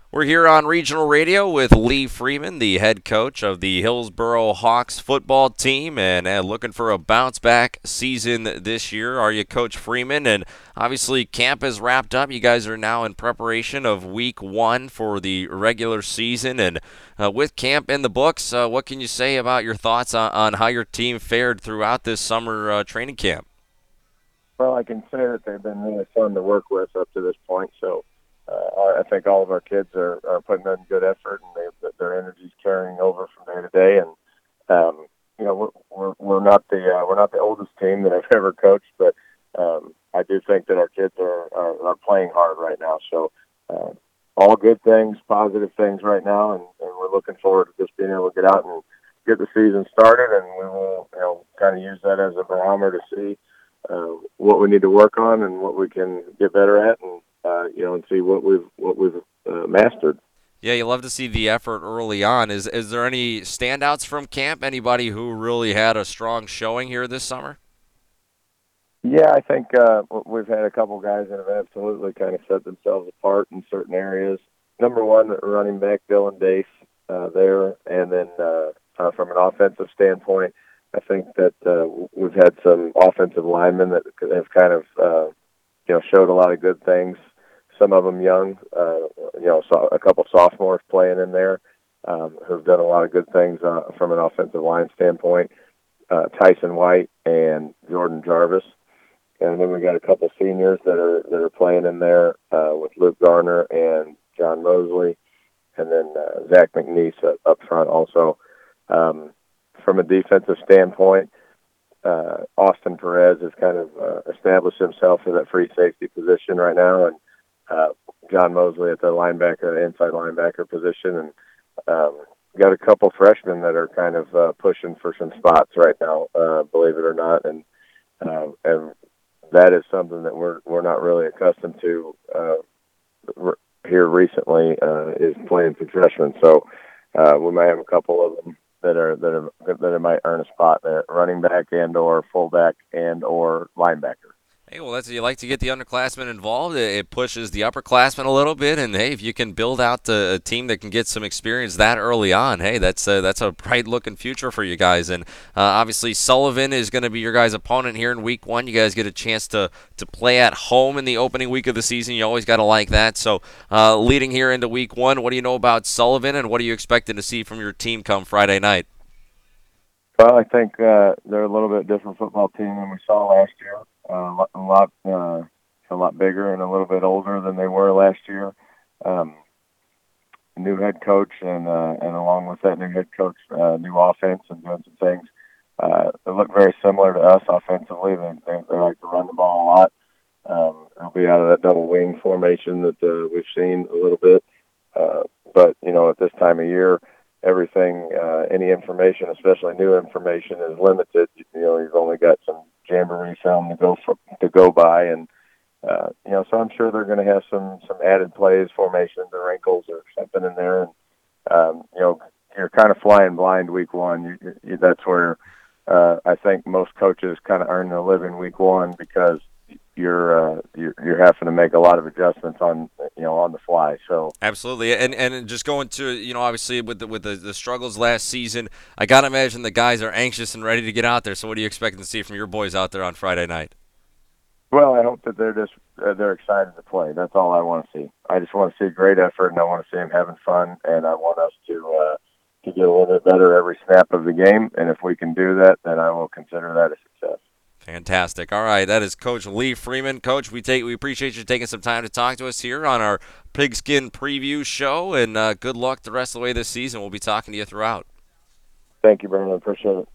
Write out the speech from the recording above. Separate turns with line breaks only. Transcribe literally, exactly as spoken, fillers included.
We're here on Regional Radio with Lee Freeman, the head coach of the Hillsboro Hawks football team, and uh, looking for a bounce back season this year. Are you, Coach Freeman? And obviously, camp is wrapped up. You guys are now in preparation of week one for the regular season. And uh, with camp in the books, uh, what can you say about your thoughts on, on how your team fared throughout this summer uh, training camp?
Well, I can say that they've been really fun to work with up to this point. So uh, I think all of our kids are, are putting in good effort, and they, their energy's carrying over from day to day. And um, you know, we're we're, we're not the uh, we're not the oldest team that I've ever coached, but um, I do think that our kids are are, are playing hard right now. So uh, all good things, positive things right now, and, and we're looking forward to just being able to get out and get the season started. And we will, you know, kind of use that as a barometer to see Uh, what we need to work on and what we can get better at, and uh, you know, and see what we've what we've uh, mastered.
Yeah, you love to see the effort early on. Is is there any standouts from camp? Anybody who really had a strong showing here this summer?
Yeah, I think uh, we've had a couple guys that have absolutely kind of set themselves apart in certain areas. Number one, running back Dylan Dace uh, there, and then uh, uh, from an offensive standpoint, I think that uh, we've had some offensive linemen that have kind of uh, you know showed a lot of good things. Some of them young, uh, you know, so a couple sophomores playing in there um, who've done a lot of good things uh, from an offensive line standpoint. Uh, Tyson White and Jordan Jarvis. And then we got a couple seniors that are that are playing in there uh, with Luke Garner and John Mosley, and then uh, Zach McNeese up, up front also. Um, from a defensive standpoint, uh, Austin Perez has kind of uh, established himself in that free safety position right now, and uh, John Mosley at the linebacker, inside linebacker position, and um, got a couple freshmen that are kind of uh, pushing for some spots right now, uh, believe it or not, and uh, and that is something that we're we're not really accustomed to uh, here recently. Uh, is playing for freshmen, so uh, we might have a couple of them that are that are that might earn a spot there, running back and or fullback and or linebacker.
Hey, well, that's you like to get the underclassmen involved. It, it pushes the upperclassmen a little bit, and hey, if you can build out a, a team that can get some experience that early on, hey, that's a, that's a bright looking future for you guys. And uh, obviously, Sullivan is going to be your guys' opponent here in Week One. You guys get a chance to to play at home in the opening week of the season. You always got to like that. So, uh, leading here into Week One, what do you know about Sullivan, and what are you expecting to see from your team come Friday night?
Well, I think uh, they're a little bit different football team than we saw last year. Uh, a lot, uh, a lot bigger and a little bit older than they were last year. Um, new head coach, and uh, and along with that new head coach, uh, new offense and doing some things. Uh, they look very similar to us offensively. They, they, they like to run the ball a lot. Um, they'll be out of that double wing formation that uh, we've seen a little bit. Uh, but you know, at this time of year, everything, uh, any information, especially new information, is limited. You know, you've only got some jamboree film to go for, to go by, and uh, you know, so I'm sure they're going to have some some added plays, formations, or wrinkles, or something in there. And um, you know, you're kind of flying blind week one. You, you, that's where uh, I think most coaches kind of earn their living week one, because you're uh, you're you're having to make a lot of adjustments on you know on the fly. So
Absolutely, and and just going to you know obviously with the, with the, the struggles last season, I gotta imagine the guys are anxious and ready to get out there. So what are you expecting to see from your boys out there on Friday night?
well, I hope that they're just uh, they're excited to play. That's all I want to see. I just want to see great effort, and I want to see them having fun, and I want us to uh, to get a little bit better every snap of the game. And if we can do that, then I will consider that a success.
Fantastic. All right, that is Coach Lee Freeman. Coach, we take we appreciate you taking some time to talk to us here on our Pigskin Preview Show, and uh, good luck the rest of the way this season. We'll be talking to you throughout.
Thank you, Brandon. Appreciate it.